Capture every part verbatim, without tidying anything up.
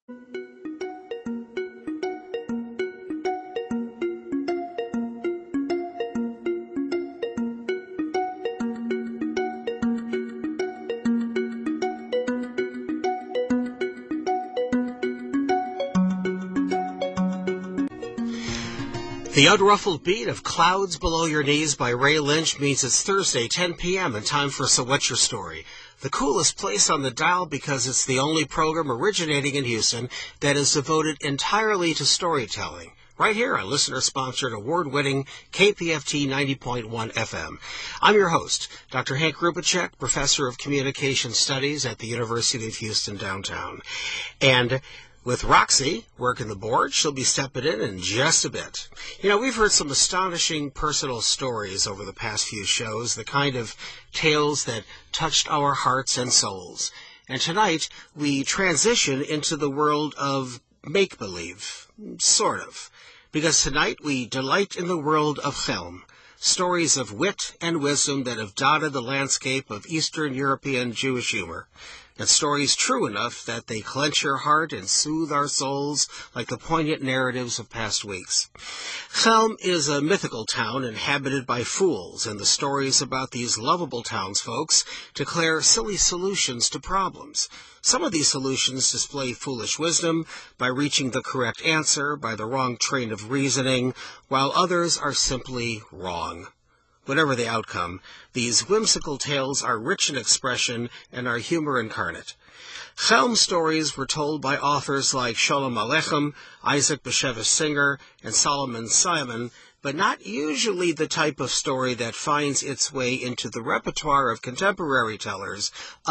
The unruffled beat of Clouds Below Your Knees by Ray Lynch means it's Thursday, ten p.m., and time for So What's Your Story? The coolest place on the dial because it's the only program originating in Houston that is devoted entirely to storytelling. Right here on listener-sponsored, award-winning K P F T ninety point one F M. I'm your host, Doctor Hank Rubacek, Professor of Communication Studies at the University of Houston downtown. And with Roxy working the board, she'll be stepping in in just a bit. You know, we've heard some astonishing personal stories over the past few shows, the kind of tales that touched our hearts and souls. And tonight, we transition into the world of make-believe, sort of. Because tonight, we delight in the world of Chelm, stories of wit and wisdom that have dotted the landscape of Eastern European Jewish humor. And stories true enough that they clench your heart and soothe our souls like the poignant narratives of past weeks. Chelm is a mythical town inhabited by fools, and the stories about these lovable townsfolks declare silly solutions to problems. Some of these solutions display foolish wisdom by reaching the correct answer by the wrong train of reasoning, while others are simply wrong. Whatever the outcome, these whimsical tales are rich in expression and are humor incarnate. Chelm stories were told by authors like Sholem Aleichem, Isaac Bashevis Singer, and Solomon Simon, but not usually the type of story that finds its way into the repertoire of contemporary tellers,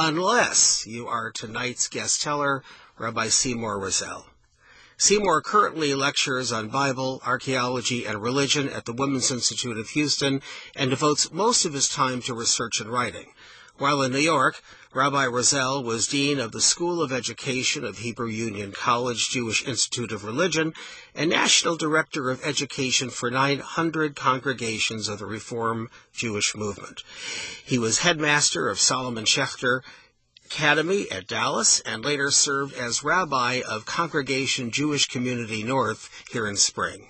unless you are tonight's guest teller, Rabbi Seymour Razel. Seymour currently lectures on Bible, archaeology, and religion at the Women's Institute of Houston and devotes most of his time to research and writing. While in New York, Rabbi Razel was Dean of the School of Education of Hebrew Union College Jewish Institute of Religion and National Director of Education for nine hundred congregations of the Reform Jewish Movement. He was headmaster of Solomon Schechter Academy at Dallas and later served as rabbi of Congregation Jewish Community North here in Spring.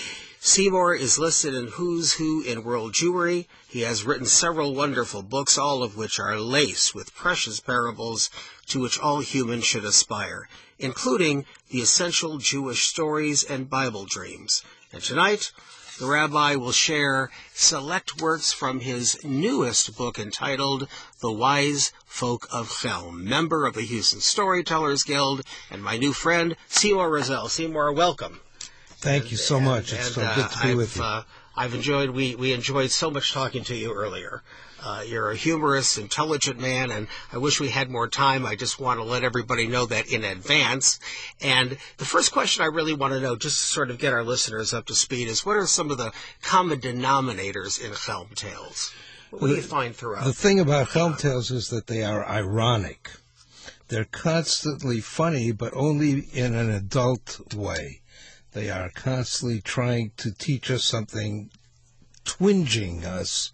Seymour is listed in Who's Who in World Jewry. He has written several wonderful books, all of which are laced with precious parables to which all humans should aspire, including the essential Jewish stories and Bible dreams. And tonight, the rabbi will share select works from his newest book entitled The Wise Folk of Chelm, member of the Houston Storytellers Guild, and my new friend, Seymour Razel. Seymour, welcome. Thank and, you so and, much. It's and, so uh, good to be I've, with you. Uh, I've enjoyed, we, we enjoyed so much talking to you earlier. Uh, you're a humorous, intelligent man, and I wish we had more time. I just want to let everybody know that in advance. And the first question I really want to know, just to sort of get our listeners up to speed, is what are some of the common denominators in Chelm tales? What do you find throughout? The thing about Chelm tales is that they are ironic. They're constantly funny, but only in an adult way. They are constantly trying to teach us something, twinging us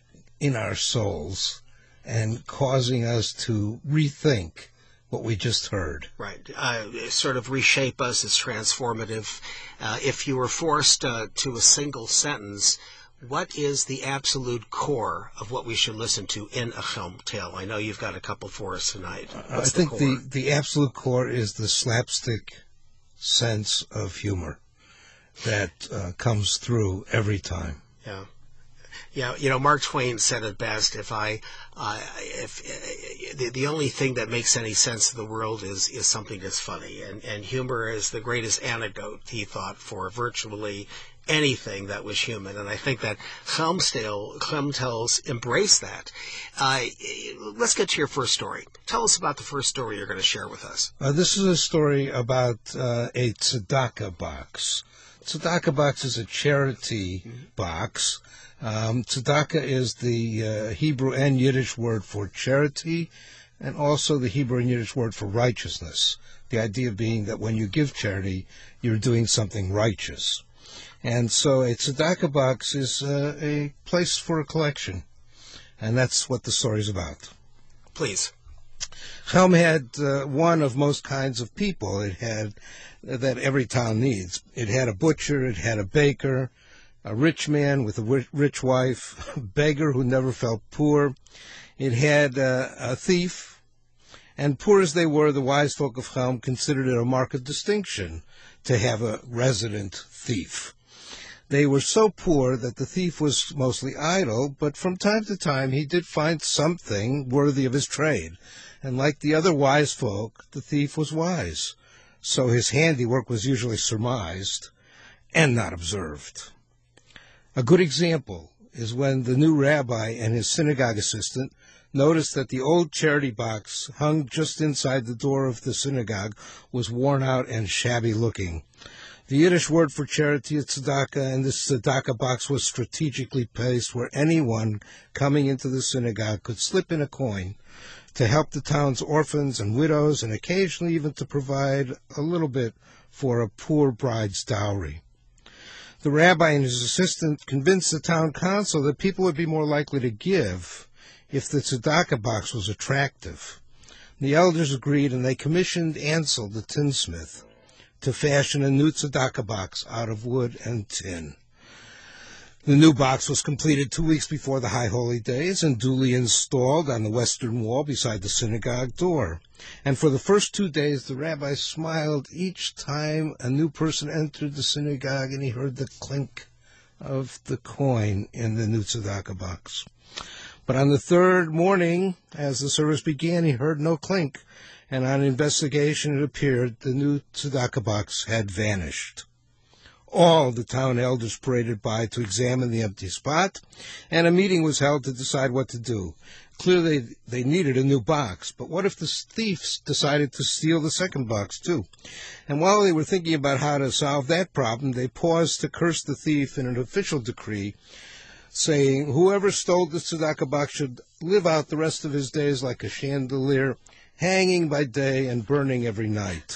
in our souls and causing us to rethink what we just heard. Right. Uh, sort of reshape us as transformative. Uh, if you were forced uh, to a single sentence, what is the absolute core of what we should listen to in a Chelm tale? I know you've got a couple for us tonight. What's I think the, the, the absolute core is the slapstick sense of humor that uh, comes through every time. Yeah. Yeah, you know, Mark Twain said it best. If I, uh, if uh, the, the only thing that makes any sense to the world is is something that's funny, and and humor is the greatest antidote, he thought, for virtually anything that was human. And I think that Chelm tale, Chelm tales embrace that. Uh, let's get to your first story. Tell us about the first story you're going to share with us. Uh, this is a story about uh, a tzedakah box. Tzedakah box is a charity mm-hmm. box. Um, tzedakah is the uh, Hebrew and Yiddish word for charity, and also the Hebrew and Yiddish word for righteousness. The idea being that when you give charity, you're doing something righteous. And so a tzedakah box is uh, a place for a collection, and that's what the story is about. Please. Chelm had uh, one of most kinds of people. It had uh, that every town needs. It had a butcher, it had a baker, a rich man with a rich wife, a beggar who never felt poor. It had uh, a thief, and poor as they were, the wise folk of Chelm considered it a mark of distinction to have a resident thief. They were so poor that the thief was mostly idle, but from time to time he did find something worthy of his trade. And like the other wise folk, the thief was wise, so his handiwork was usually surmised and not observed. A good example is when the new rabbi and his synagogue assistant noticed that the old charity box hung just inside the door of the synagogue was worn out and shabby looking. The Yiddish word for charity is tzedakah, and this tzedakah box was strategically placed where anyone coming into the synagogue could slip in a coin to help the town's orphans and widows, and occasionally even to provide a little bit for a poor bride's dowry. The rabbi and his assistant convinced the town council that people would be more likely to give if the tzedakah box was attractive. The elders agreed, and they commissioned Ansel, the tinsmith, to fashion a new tzedakah box out of wood and tin. The new box was completed two weeks before the High Holy Days and duly installed on the western wall beside the synagogue door. And for the first two days, the rabbi smiled each time a new person entered the synagogue and he heard the clink of the coin in the new tzedakah box. But on the third morning, as the service began, he heard no clink, and on investigation it appeared the new tzedakah box had vanished. All the town elders paraded by to examine the empty spot, and a meeting was held to decide what to do. Clearly, they needed a new box, but what if the thieves decided to steal the second box, too? And while they were thinking about how to solve that problem, they paused to curse the thief in an official decree, saying, whoever stole the tzedakah box should live out the rest of his days like a chandelier, hanging by day and burning every night.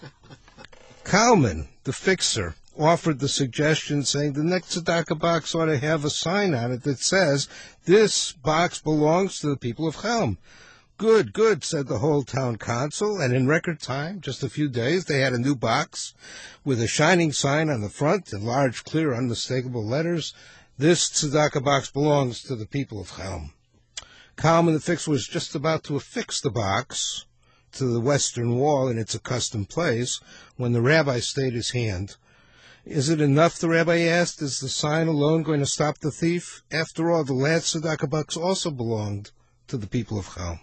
Kalman, the fixer, offered the suggestion, saying the next tzedakah box ought to have a sign on it that says, this box belongs to the people of Chelm. Good, good, said the whole town council, and in record time, just a few days, they had a new box with a shining sign on the front in large, clear, unmistakable letters. This tzedakah box belongs to the people of Chelm. Kalman the fixer was just about to affix the box to the western wall in its accustomed place when the rabbi stayed his hand. Is it enough, the rabbi asked? Is the sign alone going to stop the thief? After all, the last tzedakah box also belonged to the people of Chelm.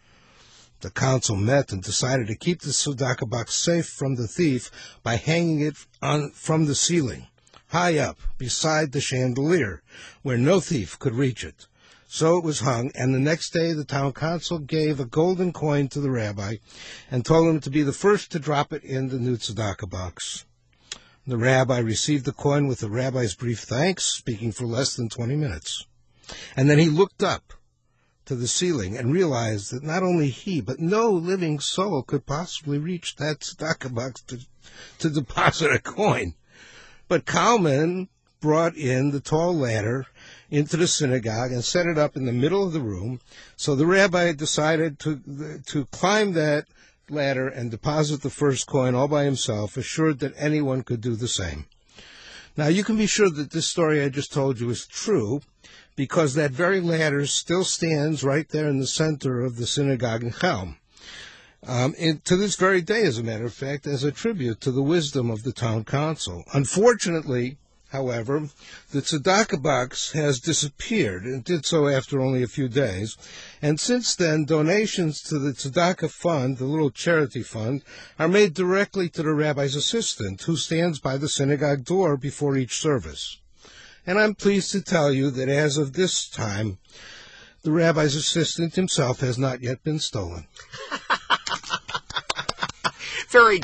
The council met and decided to keep the tzedakah box safe from the thief by hanging it on from the ceiling, high up, beside the chandelier, where no thief could reach it. So it was hung, and the next day the town council gave a golden coin to the rabbi and told him to be the first to drop it in the new tzedakah box. The rabbi received the coin with the rabbi's brief thanks, speaking for less than twenty minutes. And then he looked up to the ceiling and realized that not only he, but no living soul could possibly reach that tzedakah box to, to deposit a coin. But Kalman brought in the tall ladder into the synagogue and set it up in the middle of the room. So the rabbi decided to to climb that ladder and deposit the first coin all by himself, assured that anyone could do the same. Now, you can be sure that this story I just told you is true, because that very ladder still stands right there in the center of the synagogue in Chelm. Um, and to this very day, as a matter of fact, as a tribute to the wisdom of the town council. Unfortunately, however, the tzedakah box has disappeared, and did so after only a few days. And since then, donations to the tzedakah fund, the little charity fund, are made directly to the rabbi's assistant, who stands by the synagogue door before each service. And I'm pleased to tell you that as of this time, the rabbi's assistant himself has not yet been stolen. Very good.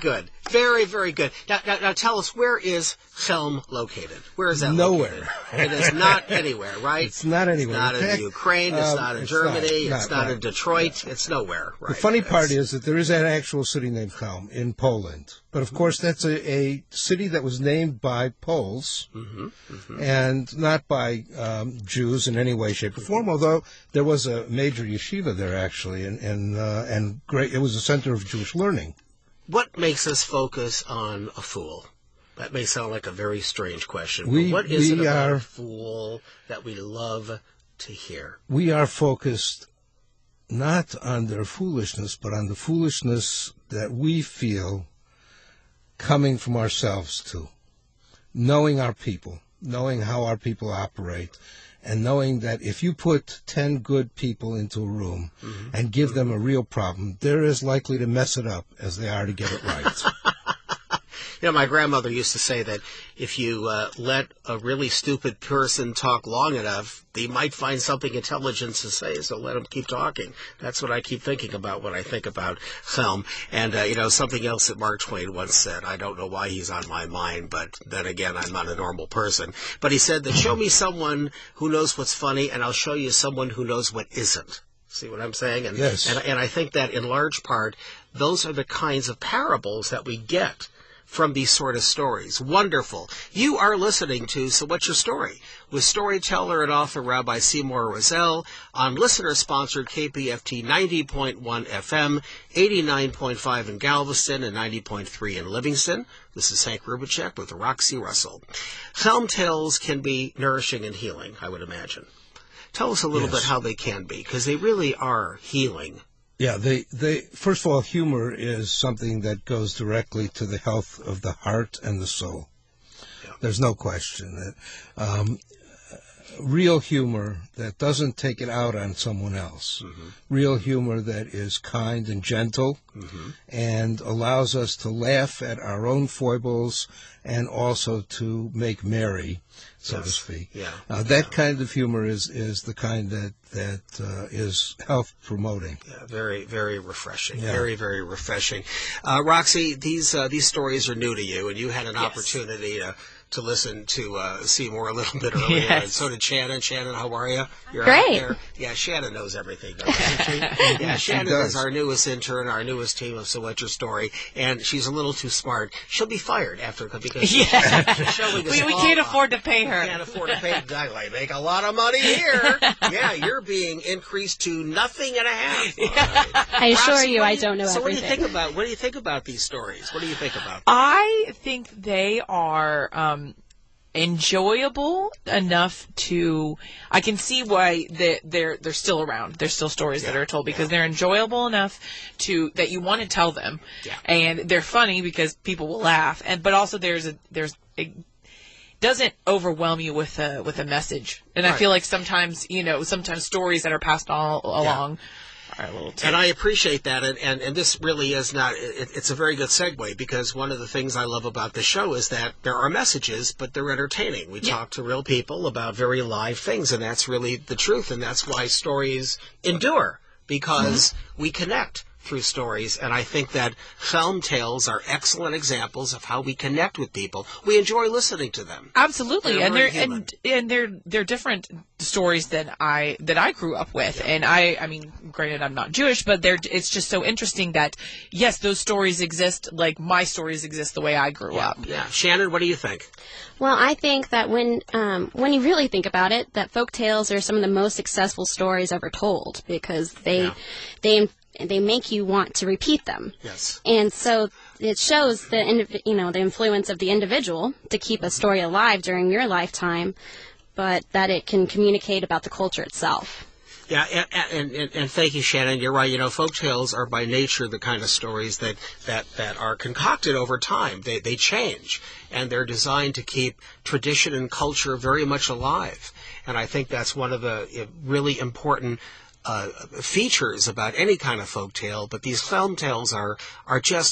Very, very good. Now, now, now tell us, where is Chelm located? Where is that Nowhere. located? It is not anywhere, right? It's not anywhere. It's not in, in fact, Ukraine. It's um, not in it's Germany. Not, it's not, not right. in Detroit. It's nowhere, right? The funny It's, part is that there is an actual city named Chelm in Poland. But, of course, that's a, a city that was named by Poles mm-hmm, mm-hmm. and not by um, Jews in any way, shape, or form, although there was a major yeshiva there, actually, and, and, uh, and great. It was a center of Jewish learning. What makes us focus on a fool? That may sound like a very strange question, We- but what is we it about are- a fool that we love to hear? We are focused not on their foolishness, but on the foolishness that we feel coming from ourselves too. Knowing our people, knowing how our people operate, and knowing that if you put ten good people into a room mm-hmm. and give them a real problem, they're as likely to mess it up as they are to get it right. You know, my grandmother used to say that if you uh, let a really stupid person talk long enough, they might find something intelligent to say, so let them keep talking. That's what I keep thinking about when I think about Chelm. And, uh, you know, something else that Mark Twain once said, I don't know why he's on my mind, but then again, I'm not a normal person. But he said that show me someone who knows what's funny, and I'll show you someone who knows what isn't. See what I'm saying? And, yes. and, and I think that in large part, those are the kinds of parables that we get from these sort of stories. Wonderful. You are listening to So What's Your Story? With storyteller and author Rabbi Seymour Razel on listener-sponsored K P F T ninety point one F M, eighty-nine point five in Galveston, and ninety point three in Livingston. This is Hank Rubicek with Roxy Russell. Chelm tales can be nourishing and healing, I would imagine. Tell us a little yes. bit how they can be, because they really are healing. Yeah, they, they, first of all, humor is something that goes directly to the health of the heart and the soul. Yeah. There's no question. Um, real humor that doesn't take it out on someone else. Mm-hmm. Real humor that is kind and gentle mm-hmm. and allows us to laugh at our own foibles and also to make merry, so yes. to speak. Yeah. Uh, that yeah. kind of humor is, is the kind that, that uh, is health promoting. Yeah, very, very refreshing. Yeah. Very, very refreshing. Uh, Roxy, these uh, these stories are new to you, and you had an yes. opportunity to to listen to uh, Seymour a little bit earlier, yes. and so did Shannon. Shannon, how are you? You're Great. Out there. Yeah, Shannon knows everything, doesn't she? Yeah, Shannon is our newest intern, our newest team of So What's Your Story, and she's a little too smart. She'll be fired after because she's, yeah. she's showing us we, we all can't off. afford to pay her. We can't afford to pay. I make a lot of money here. Yeah, you're being increased to nothing and a half. Right. I assure Roxy, you, what I do you- don't know so everything. what do you think about what do you think about these stories? What do you think about them? I think they are um, enjoyable enough to. I can see why they, they're they're still around. There's still stories Yeah, that are told because yeah. they're enjoyable enough to that you want to tell them, Yeah. and they're funny because people will laugh. And but also there's a there's a doesn't overwhelm you with a with a message. And I Right. feel like sometimes you know sometimes stories that are passed all along. Are a little too. And I appreciate that, and, and, and this really is not, it, it's a very good segue, because one of the things I love about the show is that there are messages, but they're entertaining. We Yeah. talk to real people about very live things, and that's really the truth, and that's why stories endure, because mm-hmm. we connect through stories, and I think that Chelm tales are excellent examples of how we connect with people. We enjoy listening to them. Absolutely, They're and very they're human. and and they're they're different stories that I that I grew up with, and I I mean, granted I'm not Jewish, but they're it's just so interesting that yes, those stories exist like my stories exist the way I grew Yeah, up. yeah. Shannon, what do you think? Well, I think that when um, when you really think about it, that folk tales are some of the most successful stories ever told because they Yeah. they they make you want to repeat them. Yes. And so it shows the indiv- you know the influence of the individual to keep a story alive during your lifetime, but that it can communicate about the culture itself. Yeah, and, and, and, and thank you, Shannon. You're right. You know, folk tales are by nature the kind of stories that, that, that are concocted over time. They, they change, and they're designed to keep tradition and culture very much alive. And I think that's one of the really important uh, features about any kind of folk tale. But these Chelm tales are, are just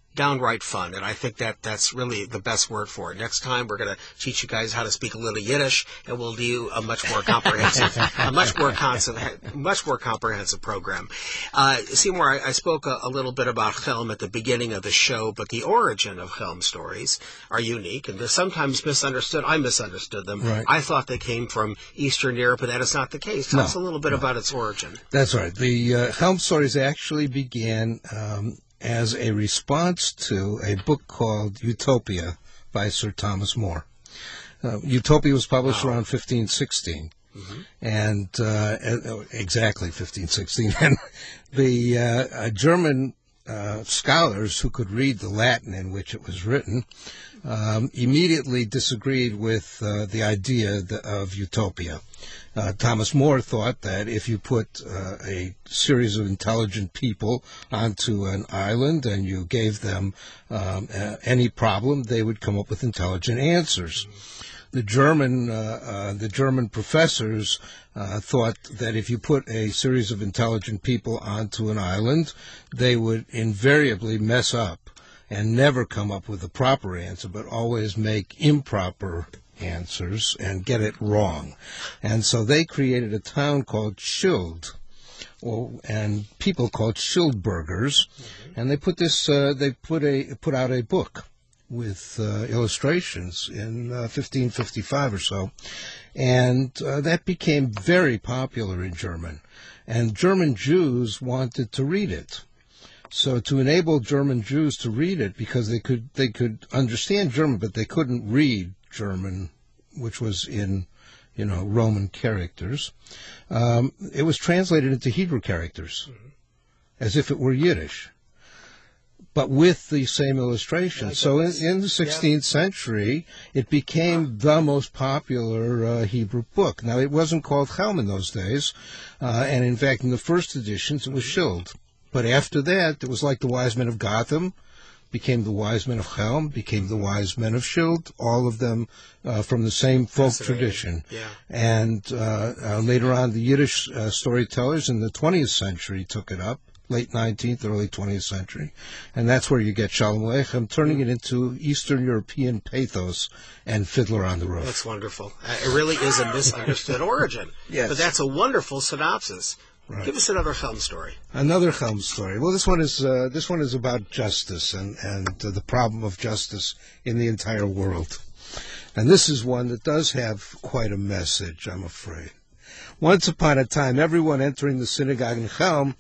downright fun, and I think that that's really the best word for it. Next time, we're going to teach you guys how to speak a little Yiddish, and we'll do a much more comprehensive, a much more concept, much more comprehensive program. Uh, Seymour, I, I spoke a, a little bit about Chelm at the beginning of the show, but the origin of Chelm stories are unique, and they're sometimes misunderstood. I misunderstood them. Right. I thought they came from Eastern Europe, but that is not the case. Tell No, us a little bit no. about its origin. That's right. The uh, Chelm stories actually began um, as a response to a book called Utopia by Sir Thomas More. Uh, Utopia was published Wow. around fifteen sixteen, Mm-hmm. and uh, uh, exactly fifteen sixteen. And the uh, uh, German uh, scholars who could read the Latin in which it was written um, immediately disagreed with uh, the idea th- of utopia. Uh, Thomas More thought that if you put uh, a series of intelligent people onto an island and you gave them um, uh, any problem, they would come up with intelligent answers. The German, uh, uh, the German professors uh, thought that if you put a series of intelligent people onto an island, they would invariably mess up and never come up with a proper answer, but always make improper answers and get it wrong. And so they created a town called Schild, or, and people called Schildburgers, mm-hmm. and they put this, uh, they put a put out a book with uh, illustrations in uh, fifteen fifty-five or so, and uh, that became very popular in German, and German Jews wanted to read it. So to enable German Jews to read it, because they could they could understand German, but they couldn't read German, which was in, you know, Roman characters, um, it was translated into Hebrew characters, mm-hmm. as if it were Yiddish, but with the same illustration. Like so in, in the sixteenth yeah. century, it became the most popular uh, Hebrew book. Now, it wasn't called Chelm in those days, uh, and in fact, in the first editions, it was Schild. But after that, it was like the Wise Men of Gotham, became the Wise Men of Chelm, became the Wise Men of Schild, all of them uh, from the same folk tradition. Yeah. And uh, uh, later on, the Yiddish uh, storytellers in the twentieth century took it up, late nineteenth, early twentieth century. And that's where you get Shalom Aleichem, turning it into Eastern European pathos and Fiddler on the Roof. That's wonderful. Uh, it really is a misunderstood origin. Yes. But that's a wonderful synopsis. Right. Give us another Chelm story. Another Chelm story. Well, this one is uh, this one is about justice and and uh, the problem of justice in the entire world. And this is one that does have quite a message, I'm afraid. Once upon a time, everyone entering the synagogue in Chelm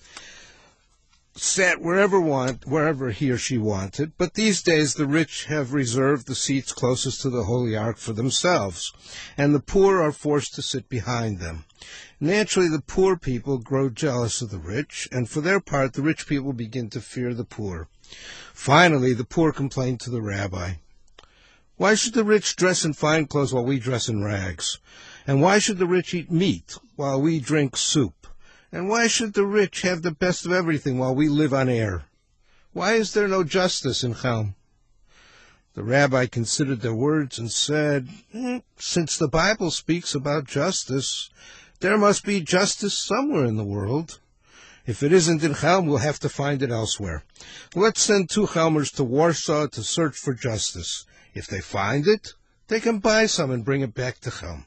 sat wherever want wherever he or she wanted. But these days, the rich have reserved the seats closest to the Holy Ark for themselves, and the poor are forced to sit behind them. Naturally, the poor people grow jealous of the rich, and for their part, the rich people begin to fear the poor. Finally, the poor complain to the rabbi, "Why should the rich dress in fine clothes while we dress in rags? And why should the rich eat meat while we drink soup? And why should the rich have the best of everything while we live on air? Why is there no justice in Chelm?" The rabbi considered their words and said, mm, "Since the Bible speaks about justice, there must be justice somewhere in the world. If it isn't in Chelm, we'll have to find it elsewhere. Let's send two Chelmers to Warsaw to search for justice. If they find it, they can buy some and bring it back to Chelm."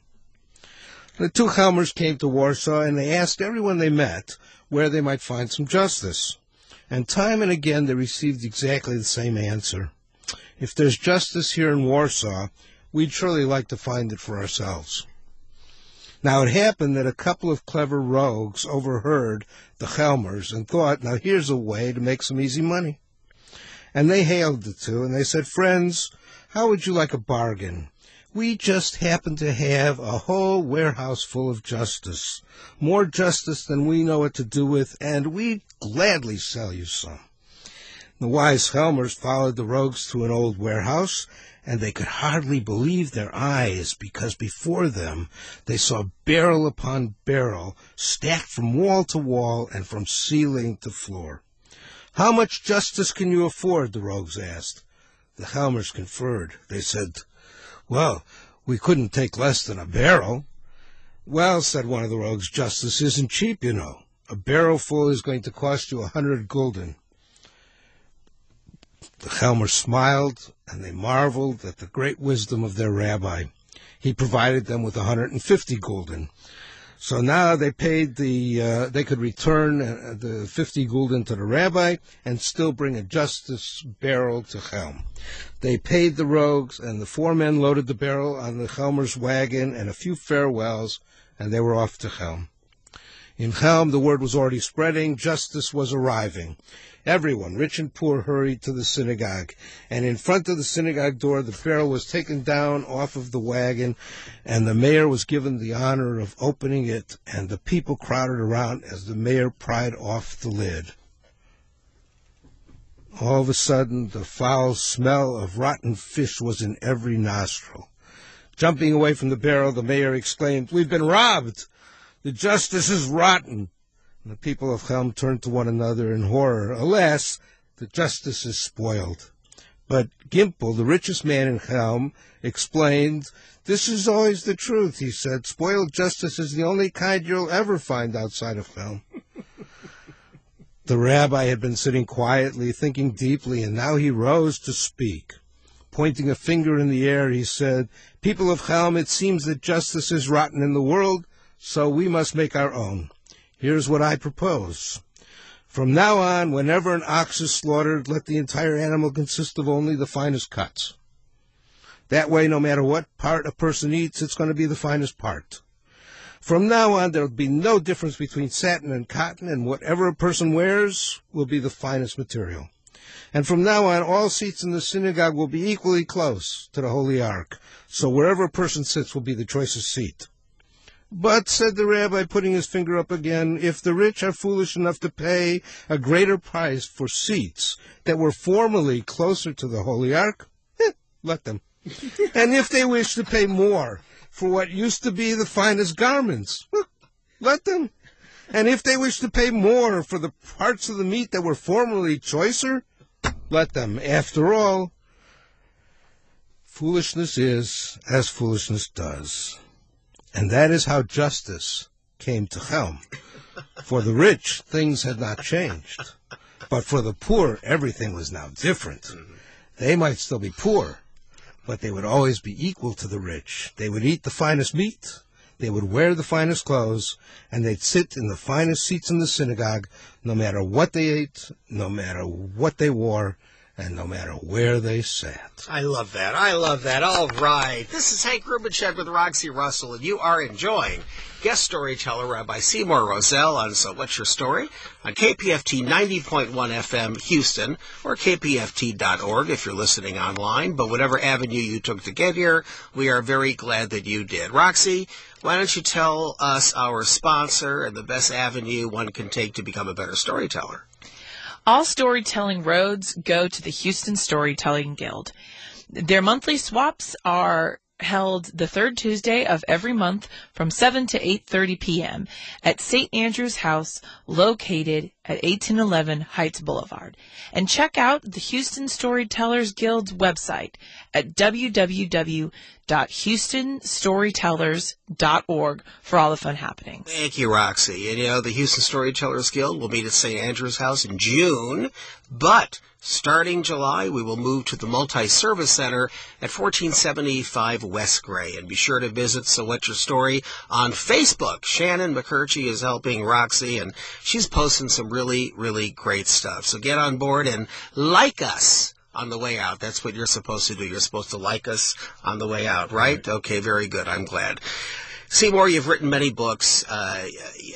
The two Chelmers came to Warsaw, and they asked everyone they met where they might find some justice. And time and again they received exactly the same answer. "If there's justice here in Warsaw, we'd surely like to find it for ourselves." Now, it happened that a couple of clever rogues overheard the Chelmers and thought, now here's a way to make some easy money. And they hailed the two, and they said, "Friends, how would you like a bargain? We just happen to have a whole warehouse full of justice, more justice than we know what to do with, and we'd gladly sell you some." The wise Chelmers followed the rogues to an old warehouse, and they could hardly believe their eyes, because before them they saw barrel upon barrel, stacked from wall to wall and from ceiling to floor. "How much justice can you afford?" the rogues asked. The Chelmers conferred. They said, "Well, we couldn't take less than a barrel." "Well," said one of the rogues, "justice isn't cheap, you know. A barrel full is going to cost you a hundred gulden." The Chelmers smiled, and they marveled at the great wisdom of their rabbi. He provided them with one hundred fifty gulden. So now they paid the, uh, they could return uh, the fifty gulden to the rabbi and still bring a justice barrel to Chelm. They paid the rogues, and the four men loaded the barrel on the Chelmers' wagon and a few farewells, and they were off to Chelm. In Chelm, the word was already spreading. Justice was arriving. Everyone, rich and poor, hurried to the synagogue. And in front of the synagogue door, the barrel was taken down off of the wagon, and the mayor was given the honor of opening it, and the people crowded around as the mayor pried off the lid. All of a sudden, the foul smell of rotten fish was in every nostril. Jumping away from the barrel, the mayor exclaimed, "We've been robbed! The justice is rotten!" And the people of Chelm turned to one another in horror. Alas, the justice is spoiled. But Gimpel, the richest man in Chelm, explained, "This is always the truth," he said. "Spoiled justice is the only kind you'll ever find outside of Chelm." The rabbi had been sitting quietly, thinking deeply, and now he rose to speak. Pointing a finger in the air, he said, "People of Chelm, it seems that justice is rotten in the world, so we must make our own. Here's what I propose. From now on, whenever an ox is slaughtered, let the entire animal consist of only the finest cuts. That way, no matter what part a person eats, it's going to be the finest part. From now on, there will be no difference between satin and cotton, and whatever a person wears will be the finest material. And from now on, all seats in the synagogue will be equally close to the Holy Ark, so wherever a person sits will be the choicest seat. But," said the rabbi, putting his finger up again, "if the rich are foolish enough to pay a greater price for seats that were formerly closer to the Holy Ark, eh, let them. And if they wish to pay more for what used to be the finest garments, well, let them. And if they wish to pay more for the parts of the meat that were formerly choicer, let them. After all, foolishness is as foolishness does." And that is how justice came to Chelm. For the rich, things had not changed. But for the poor, everything was now different. They might still be poor, but they would always be equal to the rich. They would eat the finest meat, they would wear the finest clothes, and they'd sit in the finest seats in the synagogue, no matter what they ate, no matter what they wore, and no matter where they sat. I love that. I love that. All right. This is Hank Rubenstein with Roxy Russell, and you are enjoying guest storyteller Rabbi Seymour Roselle on So What's Your Story? On K P F T ninety point one F M Houston, or K P F T dot org if you're listening online. But whatever avenue you took to get here, we are very glad that you did. Roxy, why don't you tell us our sponsor and the best avenue one can take to become a better storyteller? All storytelling roads go to the Houston Storytelling Guild. Their monthly swaps are held the third Tuesday of every month from seven to eight thirty p.m. at Saint Andrew's House, located at eighteen eleven Heights Boulevard. And check out the Houston Storytellers Guild's website at w w w dot houston storytellers dot org for all the fun happenings. Thank you, Roxy. And, you know, the Houston Storytellers Guild will meet at Saint Andrew's House in June, but starting July, we will move to the Multi-Service Center at fourteen seventy-five West Gray. And be sure to visit So What's Your Story on Facebook. Shannon McCurchie is helping Roxy, and she's posting some really, really great stuff. So get on board and like us on the way out. That's what you're supposed to do. You're supposed to like us on the way out, right? right. Okay, very good. I'm glad. Seymour, you've written many books. Uh,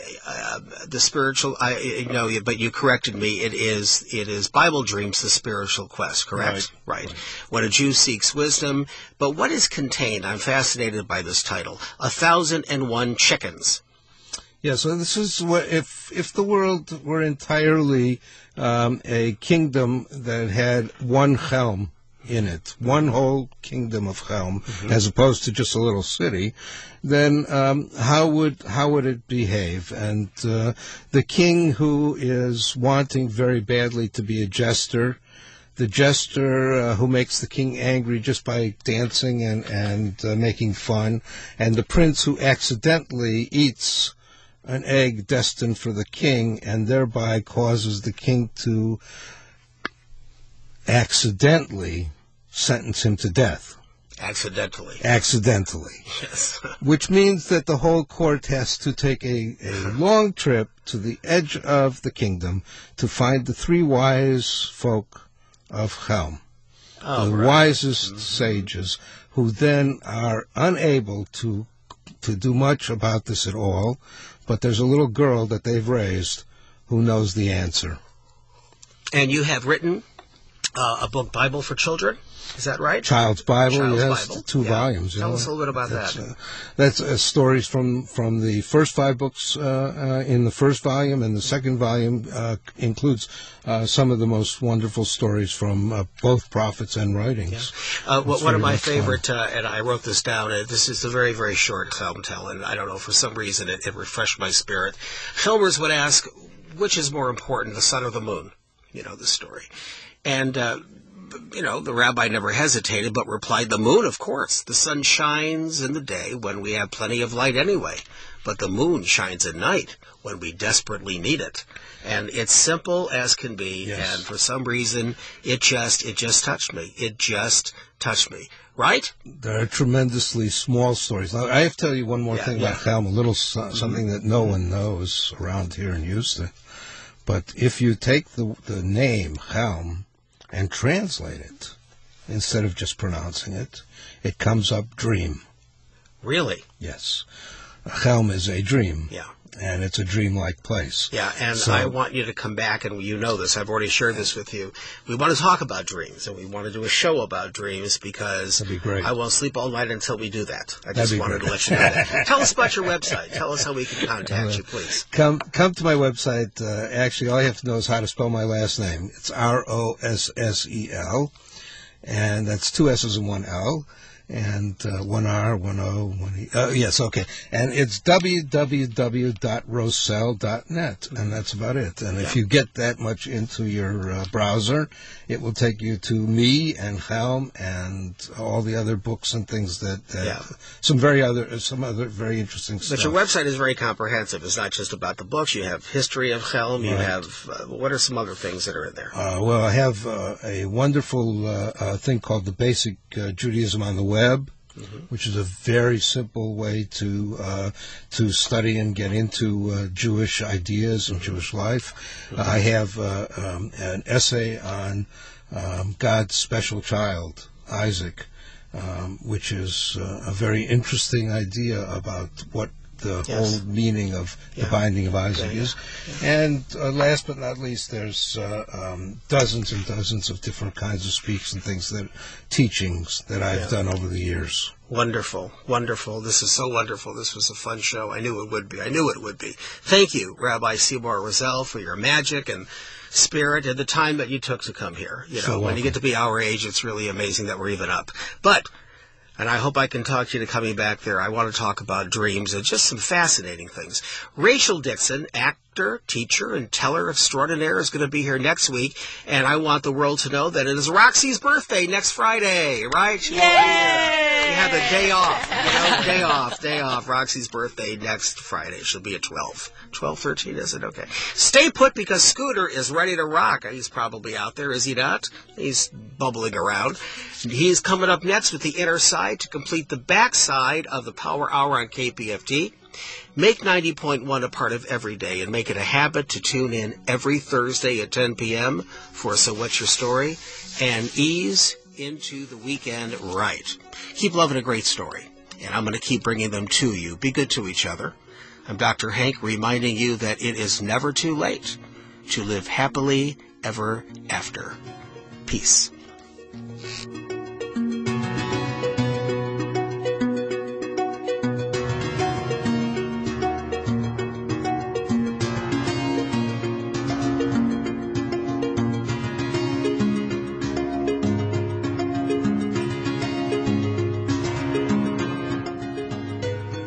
uh, the spiritual, I you know, but you corrected me. It is it is Bible Dreams, the Spiritual Quest, correct? Right. right. When a Jew seeks wisdom. But what is contained? I'm fascinated by this title. A Thousand and One Chickens. Yeah, so this is what if if the world were entirely um, a kingdom that had one Chelm in it, one whole kingdom of Chelm, mm-hmm. as opposed to just a little city, then um, how would how would it behave? And uh, the king who is wanting very badly to be a jester, the jester uh, who makes the king angry just by dancing and and uh, making fun, and the prince who accidentally eats an egg destined for the king and thereby causes the king to accidentally sentence him to death. Accidentally. Accidentally. Yes. Which means that the whole court has to take a, a long trip to the edge of the kingdom to find the three wise folk of Helm. Oh, the right. wisest Mm-hmm. sages, who then are unable to to do much about this at all, but there's a little girl that they've raised who knows the answer. And you have written uh, a book, Bible for Children? Is that right? Child's Bible, Child's yes, Bible. two Yeah. volumes. you Tell know. us a little bit about that's, that. Uh, that's uh, stories from, from the first five books uh, uh, in the first volume, and the second volume uh, includes uh, some of the most wonderful stories from uh, both prophets and writings. Uh, It's one of very my much fun. favorite, uh, and I wrote this down, uh, this is a very, very short Helm tell, and I don't know, for some reason it, it refreshed my spirit. Helmers would ask, which is more important, the sun or the moon? You know, the story. And, uh, you know, the rabbi never hesitated, but replied, the moon, of course. The sun shines in the day when we have plenty of light anyway, but the moon shines at night when we desperately need it. And it's simple as can be, Yes. and for some reason, it just, it just touched me. It just touched me. Right? There are tremendously small stories. Now, I have to tell you one more Yeah, thing yeah. about Helm, a little so- something that no one knows around here in Houston. But if you take the, the name Helm and translate it, instead of just pronouncing it, it comes up dream. Really? Yes. Helm is a dream. Yeah. And it's a dreamlike place. Yeah, and So- I want you to come back, and you know this, I've already shared this with you. We want to talk about dreams, and we want to do a show about dreams because That'd be great. I won't sleep all night until we do that. I That'd just be wanted great. to let you know that. Tell us about your website. Tell us how we can contact you, please. Come come to my website. Uh, actually, all you have to know is how to spell my last name. It's R O S S E L, and that's two S's and one L, and uh, one R, one O, one E. Uh, yes, okay. And it's w w w dot rosell dot net, and that's about it. And if you get that much into your uh, browser, it will take you to me and Helm and all the other books and things that, that Yeah. some very other some other very interesting stuff. But your website is very comprehensive. It's not just about the books. You have history of Helm. You Right. have, uh, what are some other things that are in there? Uh, well, I have uh, a wonderful uh, uh, thing called the Basic uh, Judaism on the Web, Mm-hmm. which is a very simple way to uh, to study and get into uh, Jewish ideas and Jewish life. Mm-hmm. Uh, I have uh, um, an essay on um, God's special child, Isaac, um, which is uh, a very interesting idea about what the Yes. whole meaning of Yeah. the binding of Isaac Yeah, is. And uh, last but not least, there's uh, um, dozens and dozens of different kinds of speaks and things that teachings that I've Yeah. done over the years. Wonderful, wonderful. This is so wonderful. This was a fun show. I knew it would be. I knew it would be. Thank you, Rabbi Seymour Rosell, for your magic and spirit and the time that you took to come here. You know, So when you welcome. get to be our age, it's really amazing that we're even up. But, and I hope I can talk you to coming back there, I want to talk about dreams and just some fascinating things. Rachel Dixon, actor, teacher, and teller extraordinaire, is going to be here next week, and I want the world to know that it is Roxy's birthday next Friday, right? She Yay! We have the day off, you know, day off, day off. Roxy's birthday next Friday. She'll be at twelve. twelve, thirteen, is it? Okay. Stay put because Scooter is ready to rock. He's probably out there, is he not? He's bubbling around. He's coming up next with the inner side to complete the back side of the Power Hour on K P F T. Make ninety point one a part of every day and make it a habit to tune in every Thursday at ten p.m. for So What's Your Story and ease into the weekend right. Keep loving a great story, and I'm going to keep bringing them to you. Be good to each other. I'm Doctor Hank, reminding you that it is never too late to live happily ever after. Peace.